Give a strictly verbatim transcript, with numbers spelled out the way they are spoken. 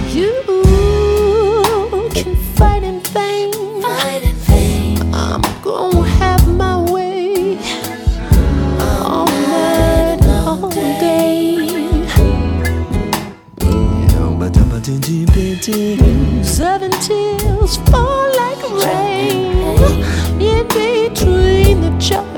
You can fight in vain. Fight in vain. I'm gonna have my way all night, all day. Seven tears fall like rain in between the jaws.